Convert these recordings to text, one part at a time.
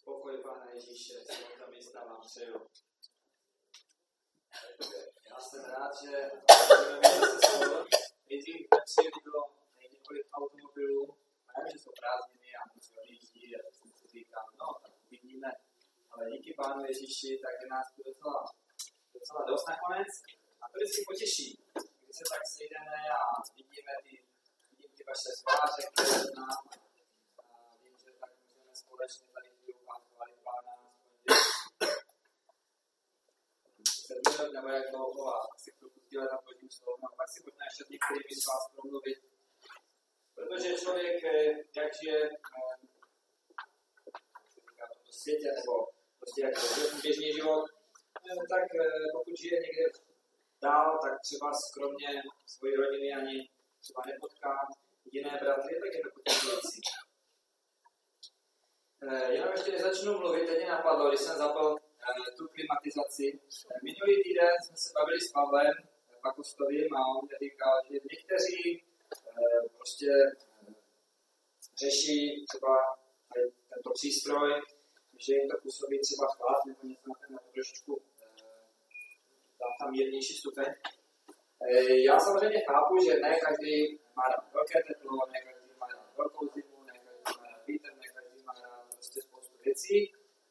Pokoj Pána Ježíše, svatá místa vám přeju. Já jsem rád, že budeme mít zase slovo. Nejdřív přijeli bylo několik automobilů, a já, že jsou prázdniny a moc odjíždí a jsem si říkal, no, tak uvidíme. Ale díky Pánu Ježíši, tak je nás docela dost nakonec. A to vždycky potěší, když se tak sejdeme a vidím ty vaše tváře, které znám. A vím, že tak můžeme společně tady chválit Pána. Sedmý rok nebo jak dlouho a si chvilku sdílet na Božím slovu. A pak si možná ještě některými z vás promluvit. Protože člověk, jak žije v světě, nebo prostě jak žije běžný život, tak pokud žije někde dál, tak třeba skromně svoji rodiny ani třeba nepotká jiné bratry, tak je to potěšující. Jenom ještě než začnu mluvit, teď mě napadlo, když jsem zapal tu klimatizaci. Minulý týden jsme se bavili s Pavlem Pakostovým a on říkal, že někteří prostě řeší třeba tento přístroj, že jim to působí třeba chlad nebo něco na ten trošičku dá tam mírnější stupeň. Já samozřejmě chápu, že ne každý má rád velké teplo, ne každý má rád velkou zimu, ne každý má rád vítr, ne každý má rád prostě spoustu věcí.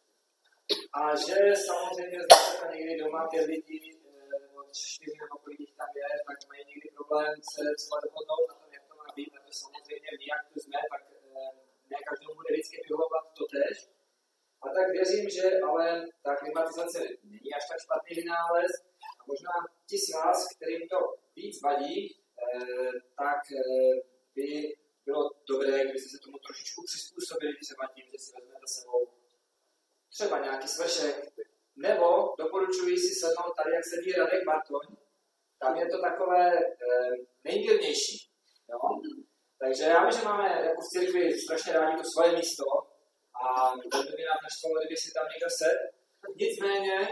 A že samozřejmě zase někdy doma ty lidi od 4 nebo kolik jich tam je, tak mají někdy problém se třeba dohodnout na tom, jak to má být. A to samozřejmě my, jak tu jsme, tak ne každému bude vždycky vyhovovat totéž. A tak věřím, že ale ta klimatizace není až tak špatný vynález. A možná ti z vás, kterým to víc vadí, tak by bylo dobré, kdybyste se tomu trošičku přizpůsobili třeba tím, že si vezmete sebou třeba nějaký svršek, nebo doporučuji si sednout tady, jak sedí Radek Bartoň, tam je to takové nejmírnější. Jo? Takže já vím, že máme jako v církvi strašně rádi to svoje místo a to by nám naštvalo, kdyby si tam někdo sedl. Nicméně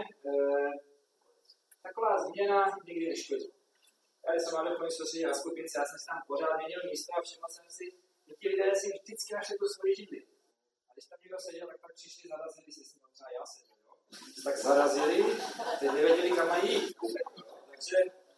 taková změna nikdy neškodí. Já jsem mám dokonce soustředit na skupince, já jsem si tam pořád měnil místo a všiml jsem si, že ti lidé si vždycky našli tu svoji židli. A když tam někdo seděl, tak pak přišli, zarazili, jestli jsem tam třeba já seděl. Jo? Tak zarazili, teď nevěděli, kam mají jít. Takže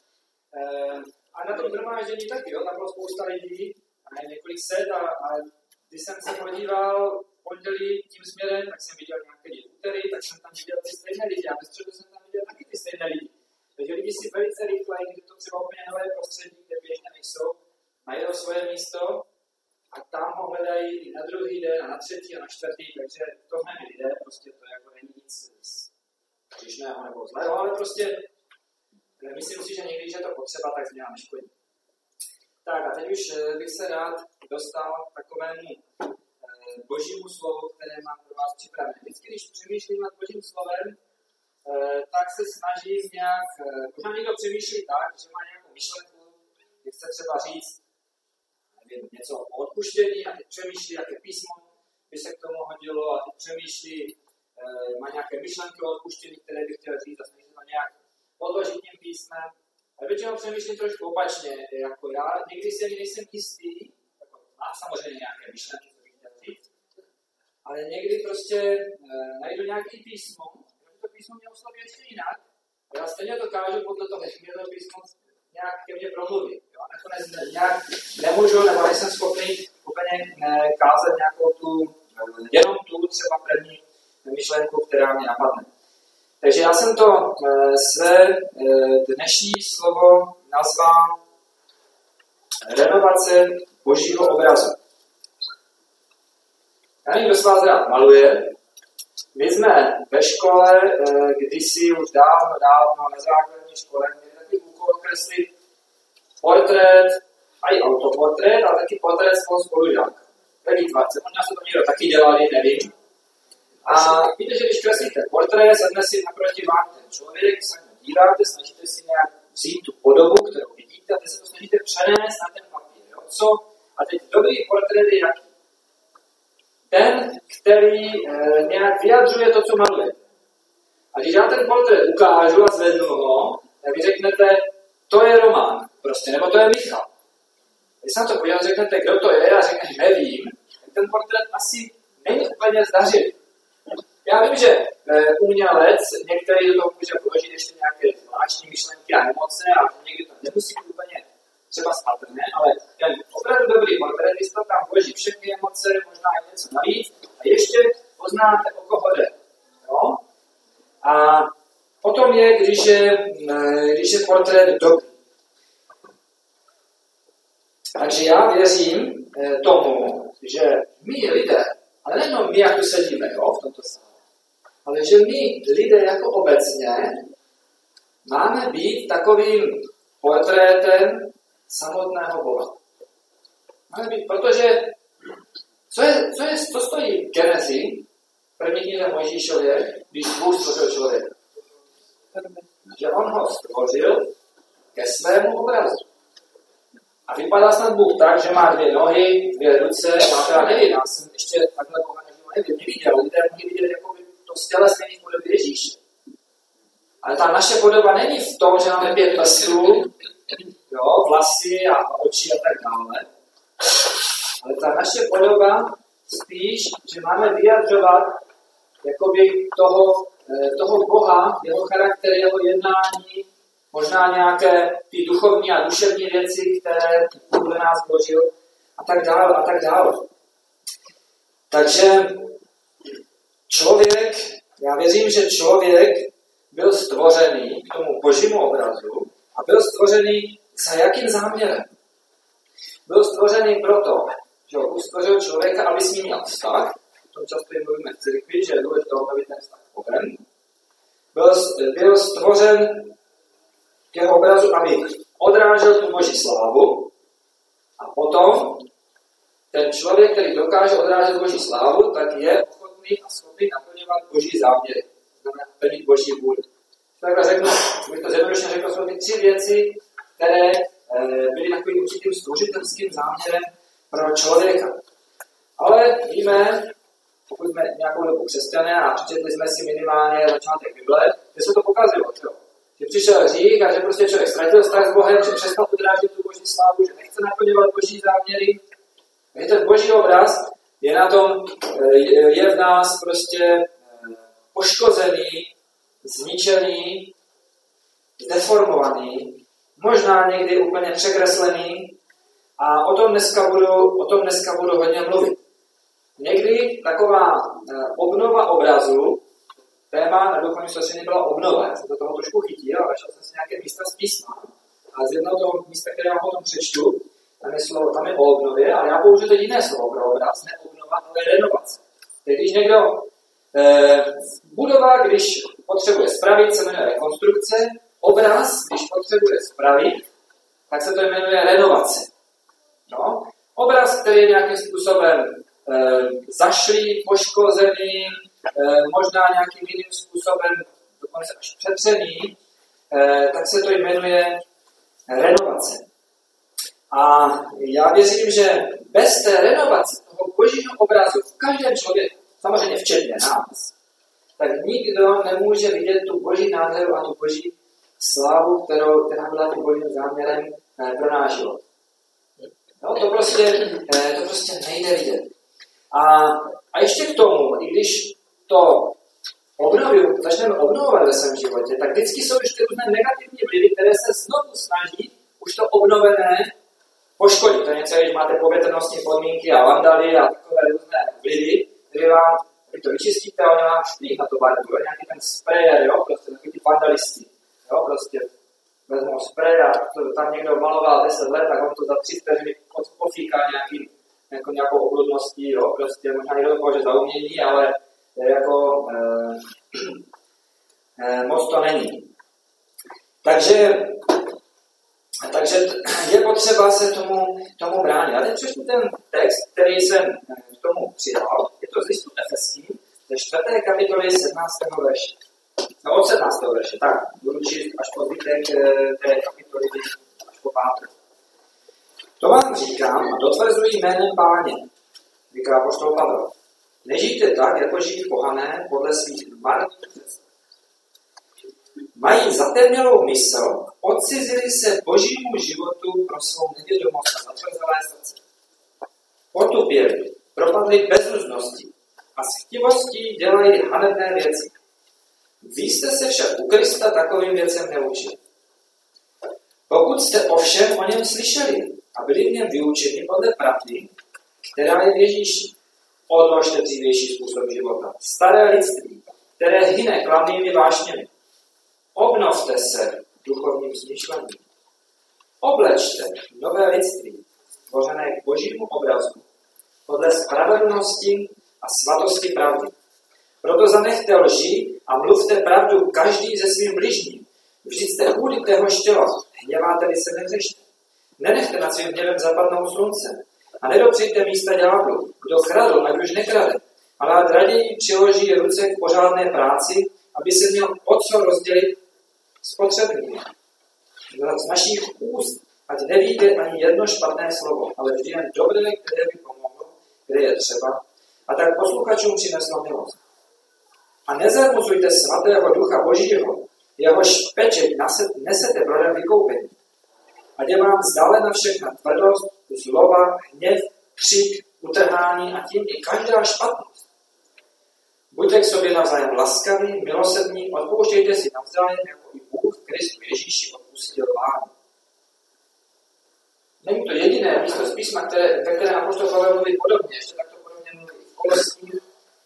a na tom shromáždění taky, jo? Tam bylo spousta lidí a několik set a když jsem se podíval pondělí tím směrem, tak jsem viděl nějaké úterý, tak jsem tam viděl ty stejné lidi a ve středu jsem tam viděl taky ty stejné lidi. Takže lidi si velice rychle, když to třeba úplně nové prostředí, kde běžně nejsou, najdou svoje místo a tam ho hledají i na druhý den, a na třetí, a na čtvrtý, takže to jsme my lidé, prostě to jako není nic příšného nebo zlého, ale prostě myslím si, že někdy, že je to potřeba, tak změna neškodí. Tak a teď už bych se rád dostal k takovému Božímu slovu, které mám pro vás připravené. Vždycky, když přemýšlím nad Božím slovem, tak se snažím nějak, možná někdo přemýšlí tak, že má nějakou myšlenku, že chce třeba říct nevím, něco o odpuštění a teď přemýšlí, jaké písmo by se k tomu hodilo a teď přemýšlí, má nějaké myšlenky o odpuštění, které by chtěl říct a snaží se to nějak podložit tím písmem. A většinou přemýšlím trošku opačně, jako já, někdy si ani nejsem jistý, jako mám samozřejmě nějaké myšlenky, co bych chtěl říct, ale někdy prostě najdu nějaké písmo, to písmo mě osloví ještě jinak, a já stejně dokážu podle toho, že mě to písmo nějak ke mně promluvit. Jo? A nakonec nějak nemůžu, nebo nejsem schopný úplně kázat nějakou tu, jenom tu třeba první myšlenku, která mě napadne. Takže já jsem to své dnešní slovo nazval renovace Božího obrazu. Já nevím, kdo z vás rád maluje. My jsme ve škole, kdysi už dávno na základní škole, měli takový úkol kreslit portrét, a i autoportrét, ale taky portrét svého spolužáka. Ve výtvarce. Možná se to někdo taky dělali, nevím. A víte, že když kreslíte portrét, sedne si naproti vám ten člověk, se na díváte, snažíte si nějak vzít tu podobu, kterou vidíte, a teď se to snažíte přenést na ten papír. Jo? Co? A teď dobrý portrét je jaký? Ten, který nějak vyjadřuje to, co maluje. A když já ten portrét ukážu a zvednu ho, tak vy řeknete, to je Roman, prostě, nebo to je Michal. Když se na to podívám, řeknete, kdo to je, a řekneš, nevím, tak ten portrét asi není úplně zdařilý. Já vím, že umělec některý do toho může vložit ještě nějaké zvláštní myšlenky a emoce a někdy to nemusí úplně třeba smatrné, ale ten opravdu dobrý portrétista tam vloží všechny emoce, možná i něco navíc a ještě poznáte, o koho jde. No? A potom je, když je portrét dobrý. Takže já věřím tomu, že my lidé, ale nejenom my, jak tu sedíme, jo, v tomto sále, ale že my lidé jako obecně máme být takovým portrétem samotného Boha. Máme být, protože co stojí v Genezi, první knize Mojžíšově, když Bůh stvořil člověka? Že on ho stvořil ke svému obrazu. A vypadá snad Bůh tak, že má 2 nohy, 2 ruce, má teda nevím, já jsem ještě takhle Boha neviděl, lidé mohli vidět jako to stělesnění v podobě Ježíše. Ale ta naše podoba není v tom, že máme 5 prstů, vlasy a oči a tak dále. Ale ta naše podoba spíš, že máme vyjadřovat jakoby toho Boha, jeho charakter, jeho jednání, možná nějaké ty duchovní a duševní věci, které podle nás vložil a tak dále a tak dále. Takže já věřím, že člověk byl stvořený k tomu božímu obrazu a byl stvořený za jakým záměrem? Byl stvořený proto, že Bůh stvořil člověka, aby s ním měl vztah. O tom často mluvíme v církvi, že je důležité obnovit ten vztah s Bohem. Byl stvořen k jeho obrazu, aby odrážel tu boží slávu. A potom ten člověk, který dokáže odrážet boží slávu, tak je ochotný a schopný naplňovat boží záměry. Znamená plnit boží vůli. Takhle řeknu, bych to zjednodušeně řekl, jsou ty 3 věci, které byly takovým určitým stvořitelským záměrem pro člověka. Ale víme, pokud jsme nějakou dobu křesťané a přečetli jsme si minimálně začátek Bible, že se to pokazilo. Že přišel hřích a že prostě člověk ztratil vztah s Bohem, že přestal odrážet tu boží slávu, že nechce naplňovat boží záměry. Takže ten boží obraz je v nás prostě poškozený, zničený, deformovaný, možná někdy úplně překreslený a o tom dneska budu hodně mluvit. Někdy taková obnova obrazu, téma na duchovní soustředění byla obnova. Já jsem to toho trošku chytil a našel jsem si nějaké místa z písma. A z jednoho toho místa, které já potom přečtu, tam je o obnově, ale já použiju teď jiné slovo pro obraz, ne obnova, ale renovace. Teď když někdo budova, když potřebuje spravit, se jmenuje rekonstrukce, obraz, když potřebuje spravit, tak se to jmenuje renovace. No? Obraz, který je nějakým způsobem zašlý, poškozený, možná nějakým jiným způsobem dokonce až přetřený, tak se to jmenuje renovace. A já věřím, že bez té renovace toho božího obrazu v každém člověku, samozřejmě včetně nás, tak nikdo nemůže vidět tu boží nádheru a tu boží slávu, která byla tím božím záměrem pro náš život. No, to prostě nejde vidět. A ještě k tomu, i když to začneme obnovovat ve svém životě, tak vždycky jsou ještě různé negativní vlivy, které se znovu snaží už to obnovené poškodit. To je něco, když máte povětrnostní podmínky a vandaly a takové různé vlivy, které vy to vyčistíte a oni vám špík na to barvu, nějaký ten sprayer, jo, prostě takový ty vandalisti, jo, prostě vezmou spray a tam někdo maloval 10 let, tak on to za 3 vteřiny pofíká nějakou obludností, jo, prostě možná někdo to považuje za umění, ale jako moc to není. Takže je potřeba se tomu bránit. A teď přečtu ten text, který jsem k tomu přidal. Je to z listu Efeským, ze 4. kapitoly 17. verše. No, od 17. verše, tak budu číst až po zbytek té kapitoly až po 5. To vám říkám a dotvrzuji jménem Páně, říká apoštol Pavel. Nežijte tak, jako žijí pohané podle svých marných představ. Mají zatemnělou mysl, odcizili se božímu životu pro svou nevědomost a zatvrzelé srdce. Otupěli, propadli bezúznosti, a s chtivostí dělají hanebné věci. Vy jste se však u Krista takovým věcem neučili. Pokud jste ovšem o něm slyšeli a byli v něm vyučeni podle pravdy, která je v Ježíši, odložte dřívější způsob života, staré lidství, které hyne klamnými vášněmi. Obnovte se duchovním smýšlením. Oblečte nové lidství, stvořené k božímu obrazu, podle spravedlnosti a svatosti pravdy. Proto zanechte lži a mluvte pravdu každý se svým bližním. Vždyť jste chůdy téhož těla, hněváte-li se nehřešte. Nenechte nad svým hněvem zapadnout slunce a nedopřijte místa ďáblu, kdo kradl, ať už nekrade, ale raději přiloží ruce k pořádné práci, aby se měl o co rozdělit s potřebnými. Z našich úst ať nevíde ani jedno špatné slovo, ale vždy jen dobré, které by pomohlo, kde je třeba, a tak posluchačům přineslo milost. A nezarmuzujte svatého ducha Božího, jehož pečeť nesete pro den vykoupení. Ať je vám vzdálena všechna tvrdost, zloba, hněv, křik, utrhání a tím i každá špatnost. Buďte k sobě navzájem laskaví, milosrdní, odpouštějte si navzájem, jako i Bůh Kristu Ježíši odpustil vám. Není to jediné místo z písma, ve kterém apoštol Pavel mluví podobně, ještě takto podobně mluví v Kolosích.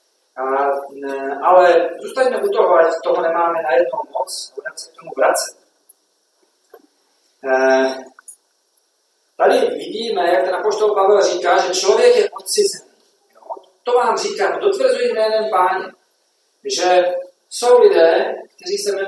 Ale zůstaňme u toho, ať toho nemáme najednou moc, budeme se k tomu vracet. Tady vidíme, jak ten apoštol Pavel říká, že člověk je odcizený. To vám říkám, dotvrzuji jménem Páně, že jsou lidé, kteří se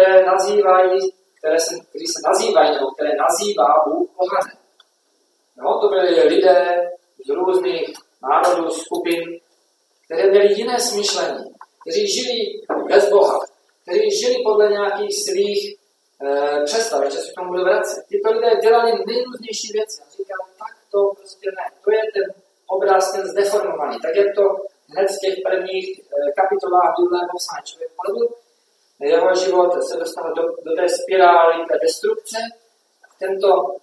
nazývají, nebo které nazývá Bůh pohané. No, to byli lidé z různých národů, skupin, které měli jiné smýšlení, kteří žili bez Boha, kteří žili podle nějakých svých představ, ještě se k tomu budu vracet. Tyto lidé dělali nejrůznější věci. A říkám, tak to prostě ne. To je ten obraz, ten zdeformovaný. Tak jak to hned v těch prvních kapitolách Bible popsané člověk padl, jeho život se dostal do té spirály, té destrukce. Ten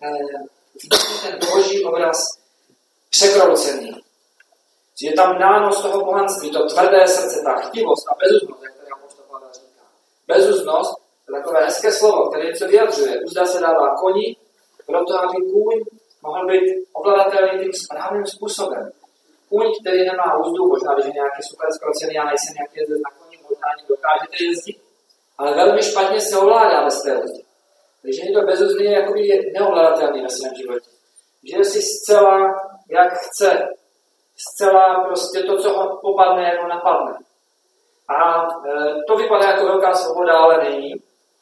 boží obraz překroucený. Je tam nános toho bohanství, to tvrdé srdce, ta chtivost a bezuznost, jak tady apoštol Pavel říká. Bezuznost, to je takové hezké slovo, které něco vyjadřuje. Uzda se dává koni, proto aby kůň mohl být ovladatelný tím správným způsobem. Kůň, který nemá úzdu, možná, když je nějaký super zkrocený, já nejsem nějaký jezdec na koni, možná ani dokážete jezdit, ale velmi špatně se ovládá bez té úzdy. Takže někdo bezuzný je jakoby neovladatelný ve svém životě. Žije si zcela, jak chce. Zcela prostě to, co ho popadne, jako napadne. A to vypadá jako velká svoboda, ale není.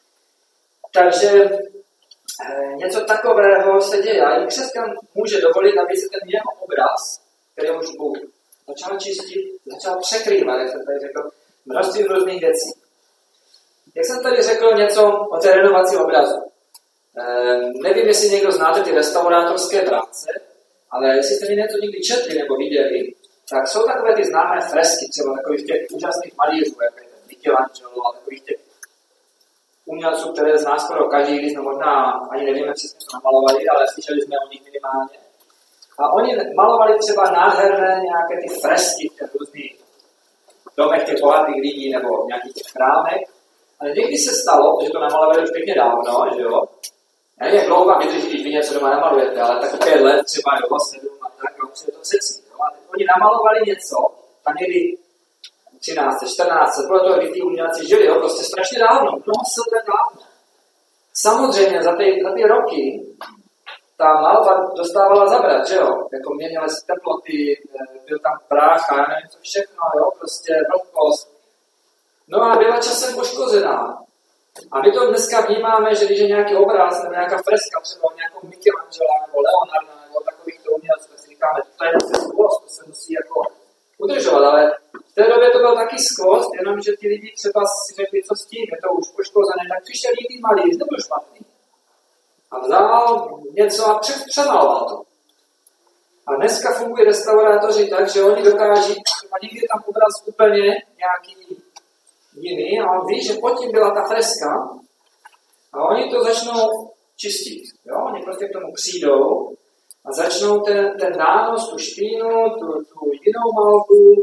Takže něco takového se děje. A i křesťan může dovolit, aby se ten jeho obraz, který už Bůh začal čistit, začal překrývat, jak jsem tady řekl, množství různých věcí. Jak jsem tady řekl něco o té renovaci obrazu. Nevím, jestli někdo znáte ty restaurátorské práce, ale jestli jste mi něco někdy četli nebo viděli, tak jsou takové ty známé fresky, třeba takových těch úžasných malířů, jako je Michelangelo a takových těch umělců, které zná skoro každý, když možná ani nevíme přesně, co namalovali, ale slyšeli jsme o nich minimálně. A oni malovali třeba nádherné nějaké ty fresky v těch různých domech těch bohatých lidí nebo nějakých těch chrámek. Ale někdy se stalo, že to namalovali už pěkně dávno, že jo? Já nevím, jak dlouho vám vydrží, když vy něco doma namalujete, ale tak 5 let, třeba jo, 7 a tak, jo, je to přecí. Oni namalovali něco, tam někdy 13, 14, bylo to, kdy ty umělci žili, jo, prostě strašně dávno, mnoho set let dávno. Samozřejmě za ty roky ta malba dostávala zabrat, že jo, jako měnily se teploty, byl tam prach a já nevím co všechno, jo, prostě vlhkost. No a byla časem poškozená. A my to dneska vnímáme, že když je nějaký obraz nebo nějaká freska, třeba nějakou Michelangela nebo Leonarda nebo takovýchto umělců, tak si říkáme, to je skvost, to se musí jako udržovat, ale v té době to byl taky skvost, jenomže ti lidi třeba si řekli, co s tím, je to už poškozené, tak přišel jiný malíř, nebyl špatný. A vzal něco a přemaloval to. A dneska fungují restaurátoři tak, že oni dokáží, a někdy je tam obraz úplně nějaký jiný a on ví, že pod tím byla ta freska a oni to začnou čistit. Jo? Oni prostě k tomu přijdou a začnou ten nános, tu špínu, tu jinou malbu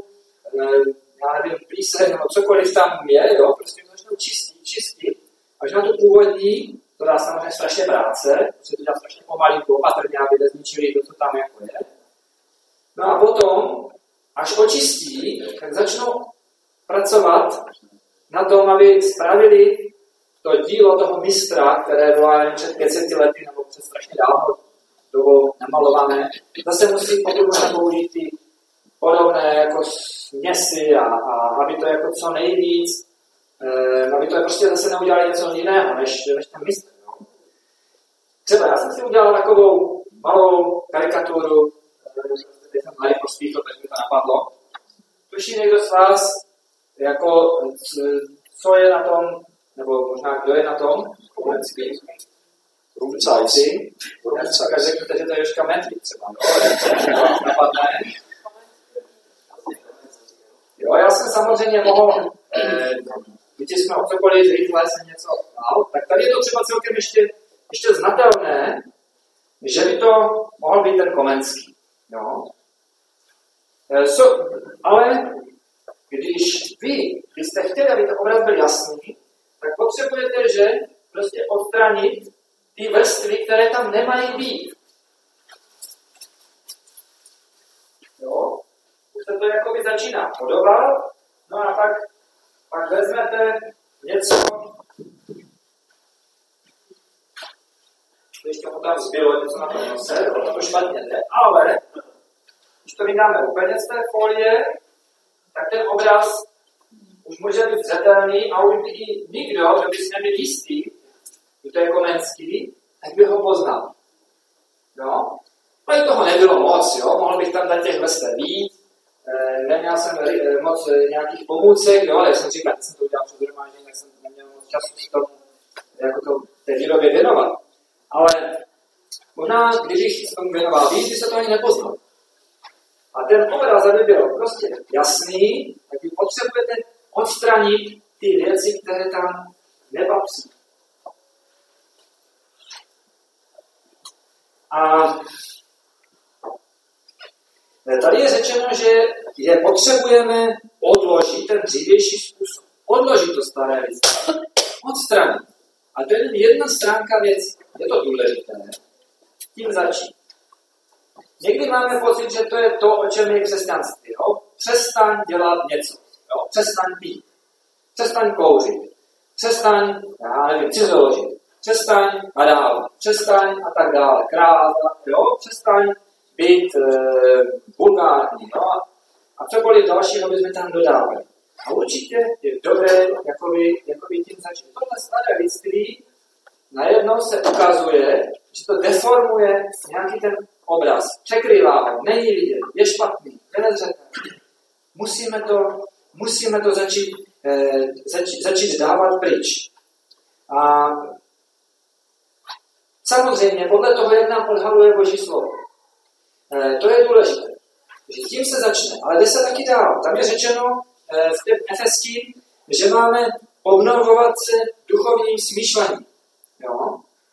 já nevím, plíseň nebo cokoliv tam je, jo, prostě to začnou čistit, až na tu původní, to dá samozřejmě strašně práce, protože to dělá strašně pomalinku, opatrně, aby nezničili to, co tam jako je. No a potom, až očistí, tak začnou pracovat na tom, aby spravili to dílo toho mistra, které bylo před 500 lety nebo před strašně dávnou dobou namalované. Zase musí pokud možná použít ty podobné jako směsi a aby to jako co nejvíc, aby to prostě zase neudělali něco jiného, než ten mistr. No. Třeba já jsem si udělal takovou malou karikaturu, teď jsem tady pospíchl, takže mi to napadlo. Tuší někdo z vás, jako, co je na tom, nebo možná kdo je na tom? Růvcajci. Tak řekněte, že to je Jožka Metlik třeba. Napadne. Jo, já jsem samozřejmě mohl vytisknout cokoliv, rychle jsem něco dal, tak tady je to třeba celkem ještě znatelné, že by to mohl být ten Komenský. Jo. Ale když vy jste chtěli, aby ten obraz byl jasný, tak potřebujete, že prostě odstranit ty vrstvy, které tam nemají být. Jo? Už se to jakoby začíná podobat, no a pak vezmete něco, ještě mu tam zbylo něco na tom nose, ono to špatně jde, ale když to vydáme úplně z té folie, tak ten obraz už může být zřetelný a už by nikdo, kdo by si nebyl jistý, že to je Komenský, tak by ho poznal. Jo? No i toho nebylo moc, jo? Mohl bych tam dát těch vrstev víc, neměl jsem moc nějakých pomůcek, jo? Ale jsem říkal, když jsem to udělal před zhromážděním, tak jsem neměl moc času si tomu, jako to té výrobě věnovat. Ale možná, když jsem tomu věnoval víc, by se to ani nepoznal. A ten obraz, aby byl prostě jasný, tak vy potřebujete odstranit ty věci, které tam nepatří. A tady je řečeno, že je potřebujeme odložit ten dřívější způsob. Odložit to staré lidstvo. Odstranit. A to je jen jedna stránka věcí. Je to důležité. Tím začít. Někdy máme pocit, že to je to, o čem je křesťanství. Jo? Přestaň dělat něco. Jo? Přestaň pít. Přestaň kouřit. Přestaň, já nevím, cizoložit. Přestaň nadávat. Přestaň a tak dále. Krát, jo? Přestaň být vulgární. Jo? A cokoliv dalšího bychom tam dodávali. A určitě je dobré jakoby tím začít. Tohle staré lidství najednou se ukazuje, že to deformuje nějaký ten obraz, překrývá ho, není vidět, je špatný, je nezřetelný. Musíme to začít dávat pryč. A samozřejmě podle toho, jak nám odhaluje Boží slovo. To je důležité. Že tím se začne, ale jde se taky dál. Tam je řečeno v té Efeským, že máme obnovovat se duchovním smýšlením. Jo?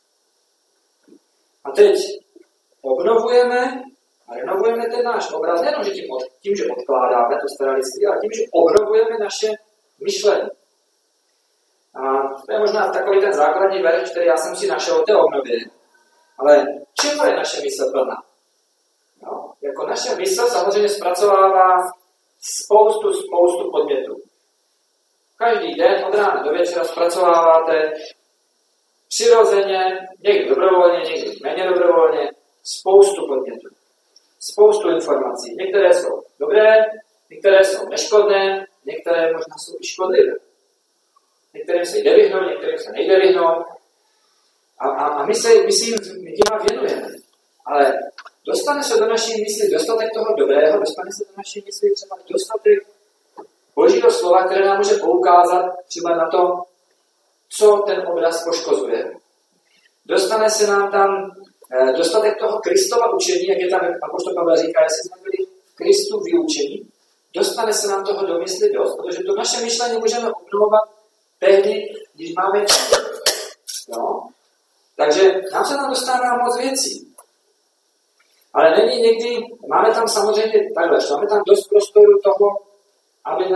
A teď obnovujeme a renovujeme ten náš obraz, nejenom, že tím, že odkládáme to staré lidství, ale tím, že obnovujeme naše myšlení. A to je možná takový ten základní verš, který já jsem si našel o té obnově, ale čemu je naše mysl plná? No, jako naše mysl samozřejmě zpracovává spoustu podmětů. Každý den od rána do večera zpracováváte přirozeně, někdy dobrovolně, někdy méně dobrovolně, spoustu podmětů. Spoustu informací. Některé jsou dobré, některé jsou neškodné, některé možná jsou i škodlivé. Některým se jde vyhnout, některým se nejde vyhnout. A my si jim věnujeme. Ale dostane se do naší mysli dostatek toho dobrého, dostane se do naší mysli třeba dostatek Božího slova, které nám může poukázat třeba na to, co ten obraz poškozuje. Dostane se nám tam dostatek toho Kristova učení, jak je tam apoštol Pavel říká, jestli jsme byli v Kristu vyučení, dostane se nám toho do mysli dost, protože to naše myšlení můžeme obnovovat tehdy, když máme čas. No? Takže nám se tam dostává moc věcí. Ale není někdy, máme tam samozřejmě takhle, máme tam dost prostoru toho aby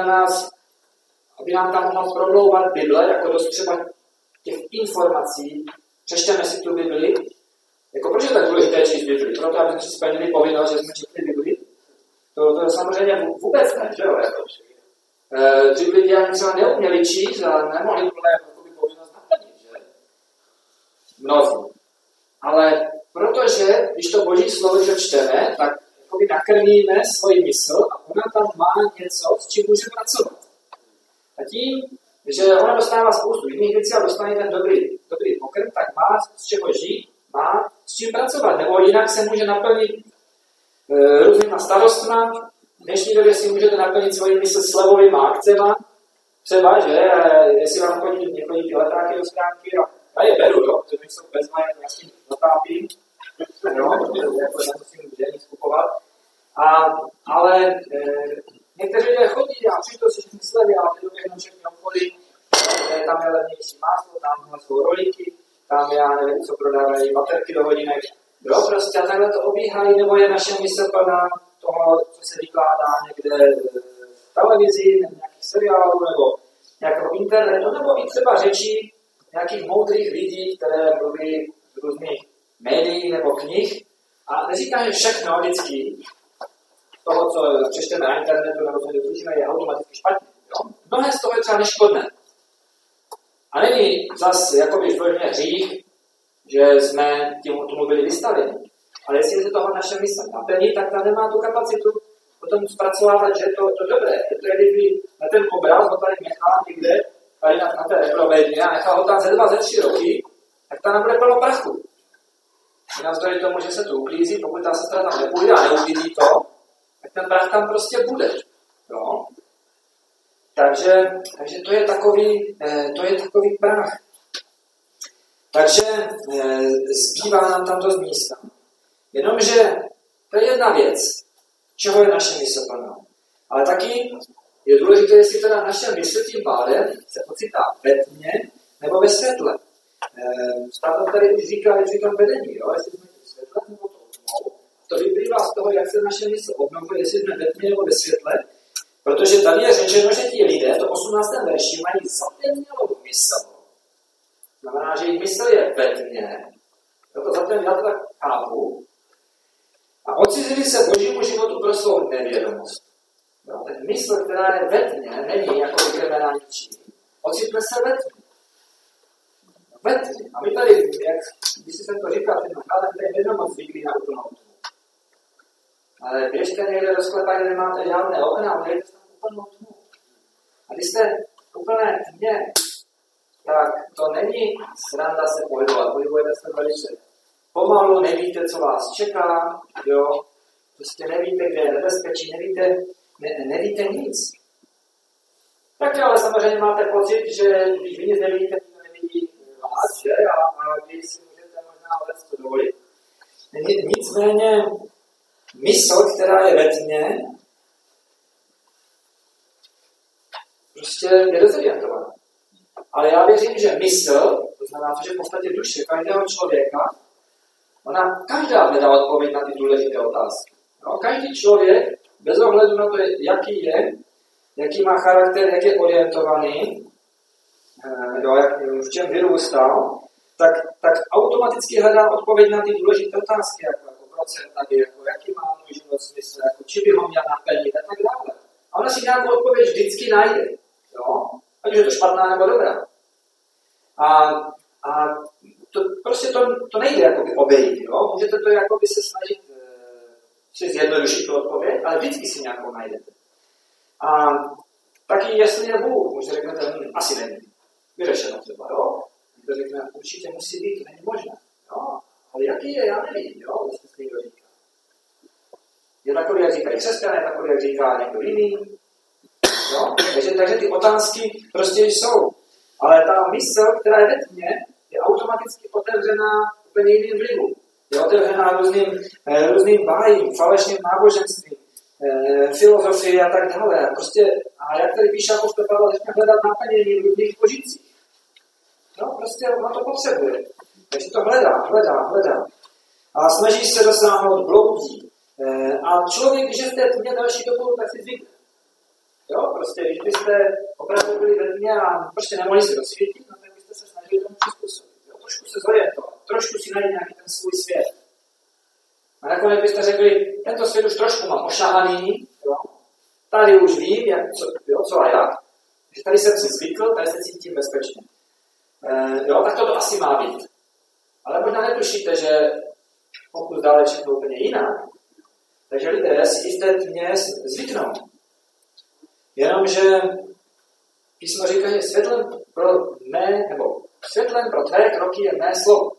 nám tam mohla promlouvat Bible, jako dost třeba těch informací. Přečteme si tu Bibli. Jako proč je tak důležité číst Bibli? Proto, aby jsme si splnili povinnost, že jsme četli Bibli. To samozřejmě vůbec ne, že jo? Dřív lidi ani třeba neuměli číst a nemohli tuhle povinnost naplnit, že? Mnozí. Ale protože, když to Boží slovo že čteme, tak nakrmíme svoji mysl a ona tam má něco, s čím může pracovat. A tím, že ona dostává spoustu jiných věcí a dostane ten dobrý pokrm, tak má z čeho žít, má s čím pracovat. Nebo jinak se může naplnit různýma starostma. V dnešní době si můžete naplnit svoji mysl slevovými akcema. Třeba, že jestli vám chodí ty letáky do stránky a já je beru, jo, protože jsou bezmaje, já s tím zatápím. Jo, jako nemusím nic kupovat. Ale někteří lidé chodí a přijdou si všechny slevy a ty doběhnou všechny obchody. Tam je levnější máslo, tam jsou rolíky, tam já nevím, co prodávají baterky do hodinek. Jo, prostě a takhle to obíhají, nebo je naše mysl plná toho, co se vykládá někde v televizi, nějakých seriálů, nebo nějakého internetu, nebo i třeba řečí nějakých moudrých lidí, které mluví z různých médií nebo knih. A neříkám, že všechno vždycky toho, co přečteme na internetu nebo co slyšíme, je automaticky špatně. Jo? Mnohé z toho je třeba neškodné. A není zase jakoby vlně hřích, že jsme tomu byli vystaveni. Ale jestli se toho naše mysl naplní, tak ta nemá tu kapacitu potom zpracovávat, že to dobré. To je, kdyby na ten obraz ho tady nechá někde, tady na té reprovedně a nechá ho tam ze 2, ze 3 roky, tak ta nebude plno prachu. I navzdory tomu, že se to uklízí, pokud ta sestra tam nepůjde a neuklízí to, tak ten prach tam prostě bude. Jo? Takže to je takový prach. Takže zbývá nám tam to z místa. Jenomže to je jedna věc, čeho je naše mysl plná. Ale taky je důležité, jestli teda naše mysl tím pádem se ocitá ve tmě nebo ve světle. Stále tady už říká, že tam vedení, jo? Jestli jsme v světle nebo tmou. To vyplývá z toho, jak se naše mysl obnovuje, jestli jsme ve tmě nebo ve světle. Protože tady je řečeno, že ti lidé v tom 18. verši mají zatemnělou mysl. Znamená, že jejich mysl je ve tmě. Proto zatemnělou, já to tak chápu. A odcizili se Božímu životu pro svou nevědomost. No, ten mysl, která je ve tmě, není jako vykrmená ničím. Ocitne se ve tmě. Ve tmě. A my tady, když jsem to říkal, ten nacházím, tady nevědomost zvyklý na úplnou tmu. Ale běžte někde do sklepa, kde nemáte žádné okna, můžete tam úplnou tmu. A když jste v úplné tmě, tak to není sranda se pohybovat. Pohybujete se velice pomalu, nevíte, co vás čeká, jo. Prostě nevíte, kde je nebezpečí, nevíte nic. Tak ale samozřejmě máte pocit, že když vy nic nevidíte, to nevidí vás, že? A vy si můžete možná něco dovolit. Nicméně mysl, která je ve tmě, prostě je dezorientovaná. Ale já věřím, že mysl, to znamená, že v podstatě duše každého člověka, ona každá hledá odpověď na ty důležité otázky. No, každý člověk, bez ohledu na to, jaký je, jaký má charakter, jak je orientovaný, v čem vyrůstal, tak automaticky hledá odpověď na ty důležité otázky, jako procenta, jaký má můj život smysl, jako či by ho měl naplnit a tak dále. A ona si nějakou odpověď vždycky najde. Jo? Ať už je to špatná nebo dobrá. A to nejde jakoby obejít. Jo? Můžete to jakoby se snažit si zjednodušit tu odpověď, ale vždycky si nějakou najdete. A taky jestli je Bůh, můžete řeknete, asi není. Vyřešeno třeba, jo? Někdo řekne, určitě musí být, to není možné. Jo? Ale jaký je, já nevím, jo? Jestli se někdo říká. Je takový, jak říkají křesťané, je takový, jak říká někdo jiný. Jo? Takže ty otázky prostě jsou. Ale ta mysl, která je ve tmě, je automaticky otevřená úplně jiným vlivům. Je otevřená různým bájím, falešným náboženstvím, filozofii a tak dále. Prostě, a jak tady píše apoštol Pavel, začne hledat naplnění v různých požitcích. No, prostě ona to potřebuje. Takže to hledá. A snaží se dosáhnout bloudí. A člověk, když je v té tmě další dobu, tak si zvykne. Jo, prostě, když byste opravdu byli ve tmě a prostě nemohli si rozsvítit, no, tak byste se snažili tomu přizpůsobit. Jo, trošku se zorientovat, trošku si najít nějaký ten svůj svět. A nakonec byste řekli, tento svět už trošku mám ošahaný, jo, tady už vím, co a jak, že tady jsem si zvykl, tady se cítím bezpečně. Jo, tak to asi má být. Ale možná netušíte, že pokud dále všechno úplně jinak, takže lidé si jisté tmě zvyknou. Jenomže písmo říká, že světlem pro tvé kroky je mé slovo.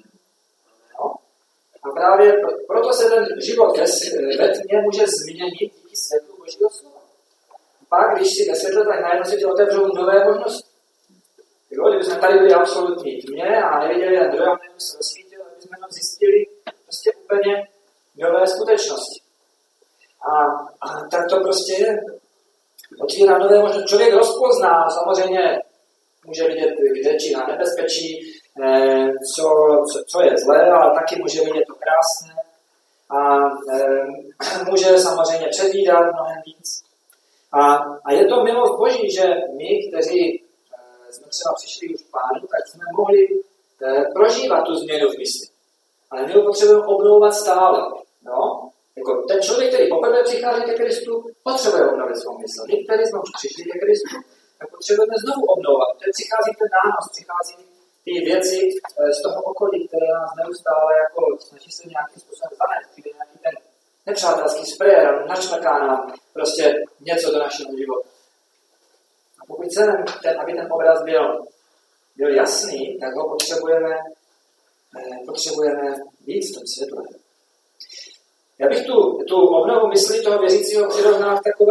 No? A právě proto se ten život ve tmě může změnit díky světlu Božího slova. Pak, když si ve světle, tak najednou se ti otevřou nové možnosti. Jo, kdybychom tady byli absolutní tmě a neviděli jeden druhého, nebo se rozsvítil, aby jsme tam zjistili prostě úplně nové skutečnosti. A tak to prostě je. Otvírá nové možnosti. Člověk rozpozná, samozřejmě může vidět, kde či na nebezpečí, co je zlé, ale taky může vidět to krásné. A může samozřejmě předvídat mnohem víc. A je to milost Boží, že my, kteří jsme třeba přišli už k Pánu, tak jsme mohli prožívat tu změnu v mysli. Ale my ho potřebujeme obnovovat stále. No? Jako ten člověk, který poprvé přichází ke Kristu, potřebuje obnovit svou mysl. My, kteří jsme už přišli ke Kristu, tak potřebujeme znovu obnovovat. Teď přichází ten nános, přichází ty věci z toho okolí, které nás neustále jako snaží se nějakým způsobem zanést. Přijde nějaký ten nepřátelský sprejer, načmeká nám prostě něco do našeho života. A pokud chceme, aby ten obraz byl jasný, tak ho potřebujeme víc v tom světle. Já bych tu obnovu mysli toho věřícího přirovnal k takové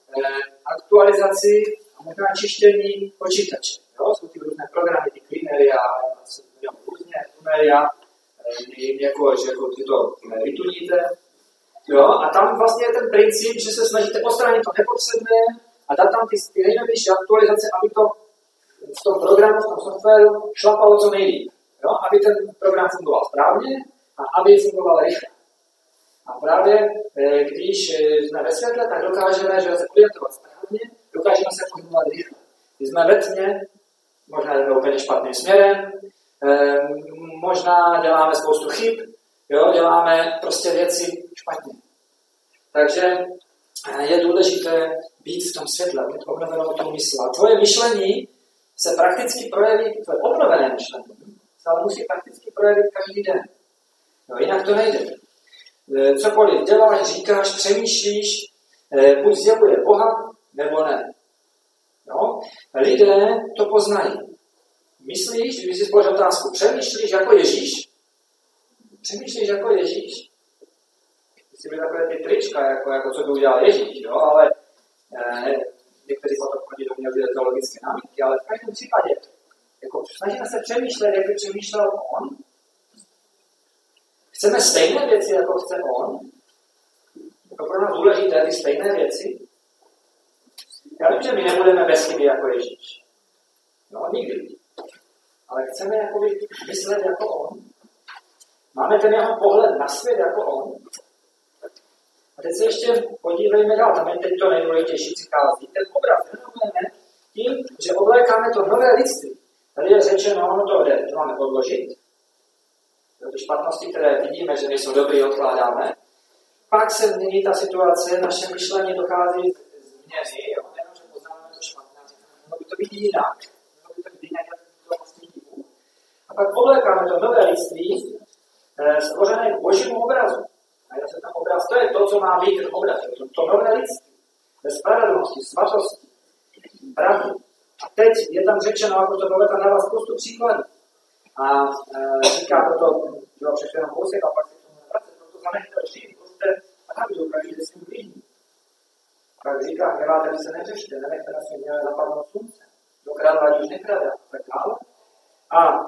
aktualizaci a možná čištění počítače. Jo? Jsou ty různé programy, ty cleanery a různě tunery, jako ty to vytuníte. Jo? A tam vlastně je ten princip, že se snažíte odstranit to nepotřebné a dát tam ty nejnovější aktualizace, aby to v tom programu, v tom softwaru šlapalo co nejlíp. Jo? Aby ten program fungoval správně a aby fungoval rychle. A právě, když jsme ve světle, tak dokážeme se orientovat správně, dokážeme se pohybovat rychle. Když jsme ve tmě, možná jdeme úplně špatným směrem, možná děláme spoustu chyb, jo, děláme prostě věci špatně. Takže je důležité být v tom světle, mít obnovenou tu mysl. A tvoje myšlení se prakticky projeví, tvoje obnovené myšlení se ale musí prakticky projevit každý den. Jo, jinak to nejde. Cokoliv děláš, říkáš, přemýšlíš, buď zjevuje Boha, nebo ne. No? Lidé to poznají. Myslíš, když si položil otázku, přemýšlíš jako Ježíš? Přemýšlíš jako Ježíš? Jsi byly takové ty trička, jako co by udělal Ježíš, jo? Ale někteří potom chodí do mě teologické námitky, ale v každém případě jako snažíme se přemýšlet, jak by přemýšlel on. Chceme stejné věci, jako chce on? Je to pro nás důležité, ty stejné věci? Já vím, že my nebudeme bez chyby jako Ježíš. No, nikdy. Ale chceme jakoby myslet jako on. Máme ten jeho pohled na svět jako on. A teď se ještě podívejme dál. Tam je teď to nejdůležitější přichází. Ten obraz věnujeme tím, že oblékáme to nové lidství. Tady je řečeno, to máme odložit. Ty špatnosti, které vidíme, že nejsou dobrý, odkládáme. Pak se mění ta situace, naše myšlení dochází změny, nejenom, že poznáme to špatné, mělo by to být jinak. Mělo by to být jinak, jak to vlastně vidí. A pak oblékáme to nové lidství, stvořené k Božímu obrazu. A já se tam obraz, to je to, co má být ten obraz. To nové lidství. Ve spravedlnosti, svatosti, pravdy. A teď je tam řečeno, jako to Boveta dává spoustu příkladů. A říká to bylo před jenom kousek a pak se tomu vracet. Proto zanechte žít, prostě pravdu, každý svým blížním. Tak říká, hledáte, že se neřešte, nenechte na svým měle zapadnout slunce. Dokradla, už nekradá, tak dále. A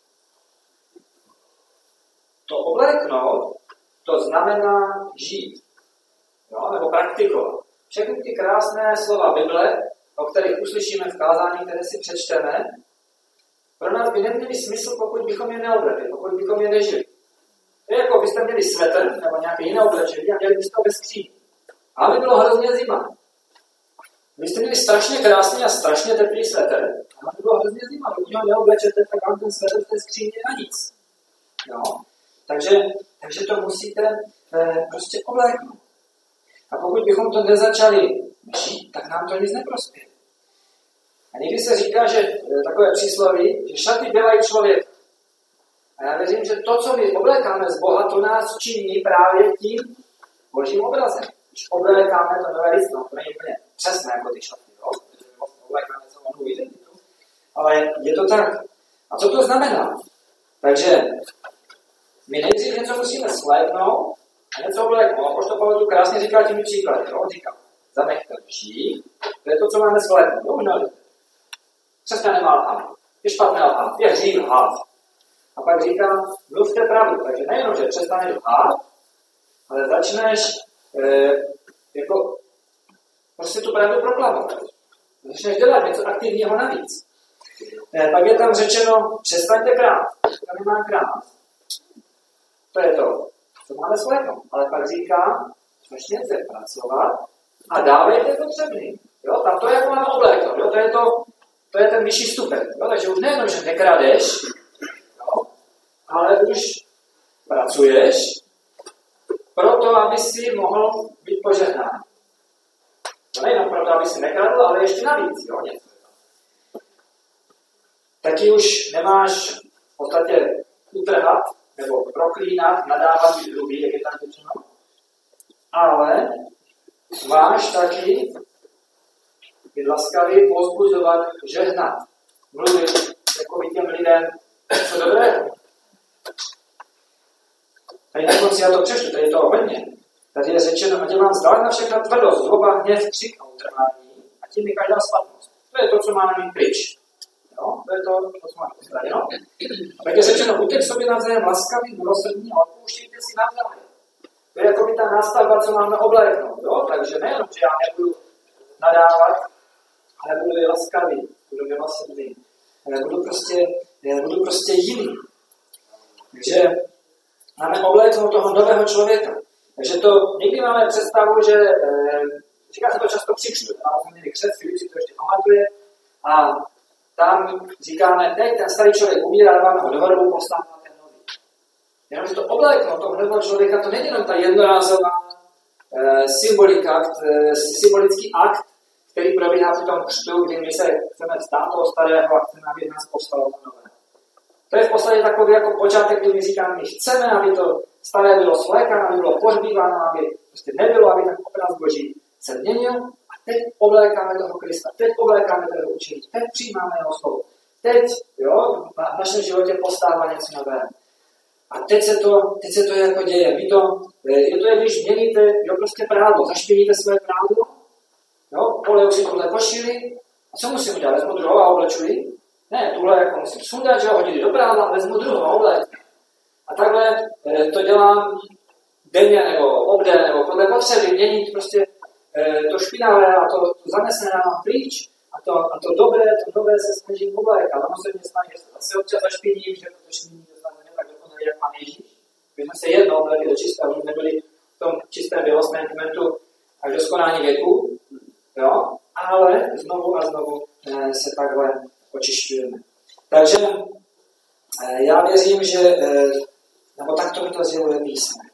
to obléknout, to znamená žít. Jo? Nebo praktikovat. Všechny ty krásné slova Bible, o kterých uslyšíme v kázání, které si přečteme, pro nás by neměli smysl, pokud bychom je neoblekli, pokud bychom je nežili. To je jako byste měli svetr nebo nějaké jiné oblečení a měli byste ho ve skříni. Ale by bylo hrozně zima. Vy jste měli strašně krásný a strašně teplý svetr. A to bylo hrozně zima. Pokud ho neoblečete, tak vám ten svetr v té skříně na nic. Jo? Takže to musíte prostě obléknout. A pokud bychom to nezačali žít, tak nám to nic neprospěje. A někdy se říká, že takové přísloví, že šaty dělají člověk. A já věřím, že to, co my oblékáme z Boha, to nás činí právě tím Božím obrazem. Když oblékáme to nové lidstvo, to není úplně přesné jako ty šaty, jo? Oblékáme celou novou identitu. Ale je to tak. A co to znamená? Takže my nejdřív něco musíme svléknout a něco obléknout. A to Pavel tu krásně říká těmi příklady. Jo? Říká, zanechte lží, to je to, co máme svléknout. Jo, no, přesně nemá lhát. Je špatné lhát, je hřích lhát. A pak říká, mluvte pravdu. Takže nejenom, že přestaneš lhát, ale začneš jako prostě tu pravdu proklamovat. Začneš dělat něco aktivního navíc. Pak je tam řečeno, přestaňte krát. To nemá krát. To je to, co máme svléknout. Ale pak říká, začněte pracovat a dávejte potřebný. Jo, tam to je jako máme obléknout. Jo, to je ten vyšší stupeň. Jo, takže už nejenom, že nekradeš, jo, ale už pracuješ proto, aby si mohl být požehnán. To nejenom proto, aby si nekradl, ale ještě navíc. Jo, něco. Taky už nemáš v podstatě utrhat nebo proklínat, nadávat být hrubý, jak je tam řečeno. Ale máš taky být laskavý, povzbuzovat, žehnat, mluvit jako těm lidem co dobrého. Tady na konci já to přečtu, tady je to hodně. Tady je řečeno, ať je vám zdálena všechna tvrdost, zloba, hněv, křik a utrvání a tím je každá svatnost. To je to, co máme mít pryč. No, to je to, co máme postraděno. A tak je řečeno, buďte k sobě navzájem laskaví, milosrdní a odpouštějte si navzájem. To je jako by ta nástavba, co máme obléknout. Jo? Takže nejenom, že já nebudu nadávat, ale budu laskavý, budu milosrdný. Budu prostě jiný. Takže máme obléknout toho nového člověka. Takže to někdy máme představu, že říká se to často při křtu. Máme jsme měli křest, Filip si to ještě pamatuje. A tam říkáme, teď ten starý člověk umírá, dáváme ho do hrobu, postává ten nový. Jenomže to obléknout toho nového člověka, to není jenom ta jednorázová symbolický akt, který probíhá v tom křtu, kdy my se chceme vstát toho starého a chceme, aby nás povstalo to nové. To je v podstatě takový jako počátek, kdy my říkáme, my chceme, aby to staré bylo svlékáno, aby bylo pohřbíváno, aby prostě nebylo, aby ten obraz Boží se měnil. A teď oblékáme toho Krista, teď oblékáme toho učení, teď přijímáme jeho slovo. Teď, jo, v našem životě postává něco nového. A teď se to jako děje. Je to, když měníte, jo, prostě prádlo, zašpiníte své prádlo, jo, poleju si tohle košili, a co musím udělat? Vezmu druhou a oblečuji? Ne, tuhle jako musím sundat, že ho hodit do prádla a vezmu druhou a obléknu. A takhle to dělám denně nebo obden, nebo podle potřeby měnit prostě to špinavé a to zanesené mám pryč a to dobré, to nové se snažím oblékat. Ono se mě snaží, že se občas zašpiním, že to špinění dostaneme tak dokonale, jak mám Ježíš. Když jsme se jednou oblékli do čisté, už nebyli v tom čistém bělostném kmentu až do skonání věku, jo? Ale znovu a znovu se takhle očišťujeme. Takže já věřím, že nebo takto mi to sděluje písmo.